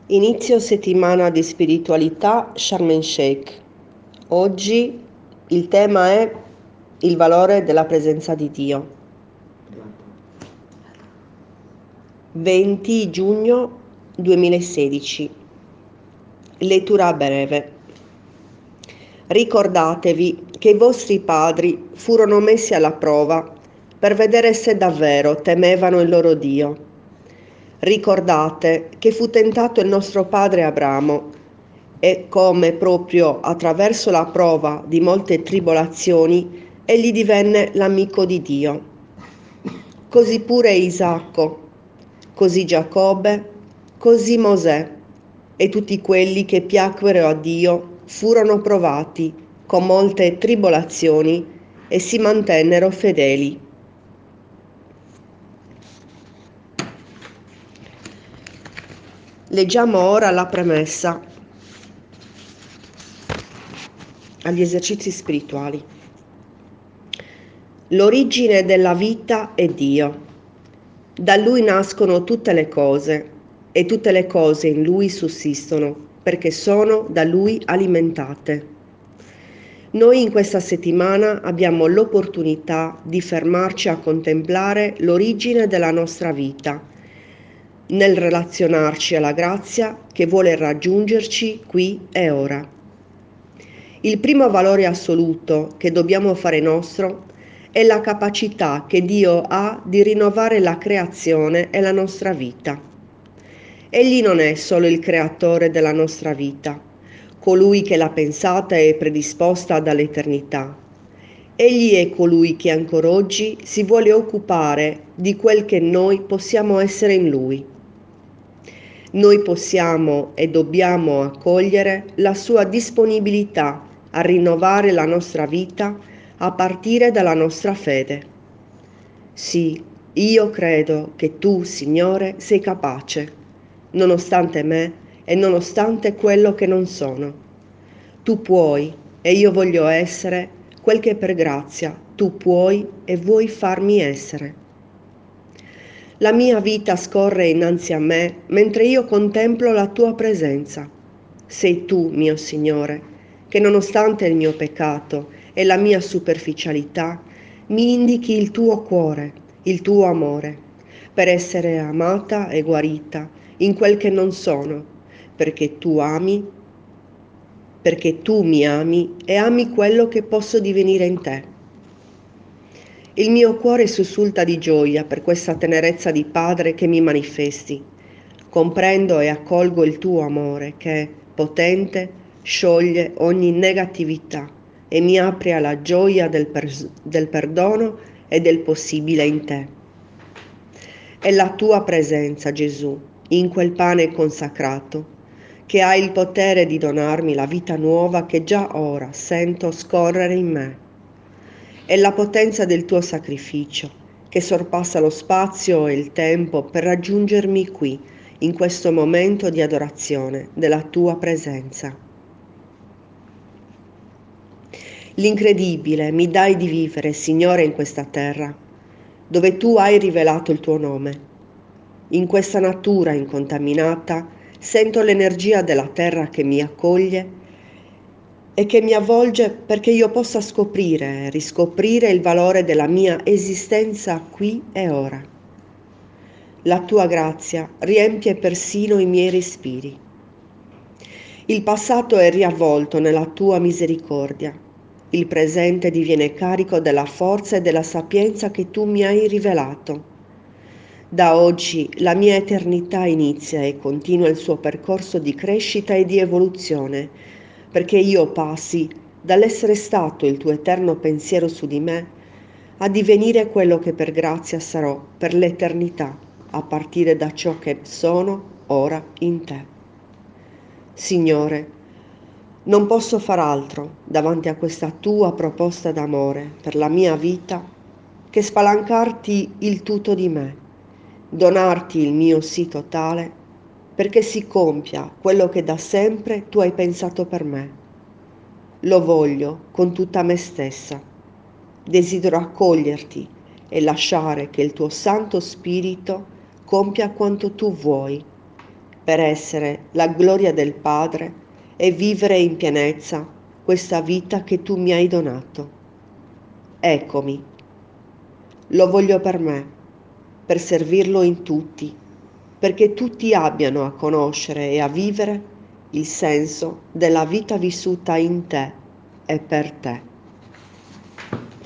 Inizio settimana di spiritualità Sharm el Sheikh. Oggi il tema è il valore della presenza di Dio. 20 giugno 2016. Lettura breve. Ricordatevi che i vostri padri furono messi alla prova per vedere se davvero temevano il loro Dio. Ricordate che fu tentato il nostro padre Abramo e come proprio attraverso la prova di molte tribolazioni egli divenne l'amico di Dio. Così pure Isacco, così Giacobbe, così Mosè e tutti quelli che piacquero a Dio furono provati con molte tribolazioni e si mantennero fedeli. Leggiamo ora la premessa agli esercizi spirituali. L'origine della vita è Dio. Da Lui nascono tutte le cose e tutte le cose in Lui sussistono perché sono da Lui alimentate. Noi in questa settimana abbiamo l'opportunità di fermarci a contemplare l'origine della nostra vita, nel relazionarci alla grazia che vuole raggiungerci qui e ora. Il primo valore assoluto che dobbiamo fare nostro è la capacità che Dio ha di rinnovare la creazione e la nostra vita. Egli non è solo il creatore della nostra vita, colui che l'ha pensata e predisposta dall'eternità. Egli è colui che ancora oggi si vuole occupare di quel che noi possiamo essere in Lui. Noi possiamo e dobbiamo accogliere la sua disponibilità a rinnovare la nostra vita a partire dalla nostra fede. Sì, io credo che tu, Signore, sei capace, nonostante me e nonostante quello che non sono. Tu puoi e io voglio essere quel che per grazia tu puoi e vuoi farmi essere. La mia vita scorre innanzi a me mentre io contemplo la tua presenza. Sei tu, mio Signore, che nonostante il mio peccato e la mia superficialità, mi indichi il tuo cuore, il tuo amore, per essere amata e guarita in quel che non sono, perché tu mi ami e ami quello che posso divenire in te. Il mio cuore sussulta di gioia per questa tenerezza di Padre che mi manifesti. Comprendo e accolgo il tuo amore che, potente, scioglie ogni negatività e mi apre alla gioia del perdono e del possibile in te. È la tua presenza, Gesù, in quel pane consacrato, che ha il potere di donarmi la vita nuova che già ora sento scorrere in me. È la potenza del tuo sacrificio, che sorpassa lo spazio e il tempo per raggiungermi qui, in questo momento di adorazione della tua presenza. L'incredibile mi dai di vivere, Signore, in questa terra, dove tu hai rivelato il tuo nome. In questa natura incontaminata sento l'energia della terra che mi accoglie e che mi avvolge perché io possa scoprire e riscoprire il valore della mia esistenza qui e ora. La tua grazia riempie persino i miei respiri. Il passato è riavvolto nella tua misericordia. Il presente diviene carico della forza e della sapienza che tu mi hai rivelato. Da oggi la mia eternità inizia e continua il suo percorso di crescita e di evoluzione, perché io passi dall'essere stato il tuo eterno pensiero su di me a divenire quello che per grazia sarò per l'eternità, a partire da ciò che sono ora in te. Signore, non posso far altro davanti a questa tua proposta d'amore per la mia vita che spalancarti il tutto di me, donarti il mio sì totale perché si compia quello che da sempre tu hai pensato per me. Lo voglio con tutta me stessa. Desidero accoglierti e lasciare che il tuo Santo Spirito compia quanto tu vuoi. per essere la gloria del Padre e vivere in pienezza questa vita che tu mi hai donato. Eccomi, lo voglio per me, per servirlo in tutti, perché tutti abbiano a conoscere e a vivere il senso della vita vissuta in te e per te.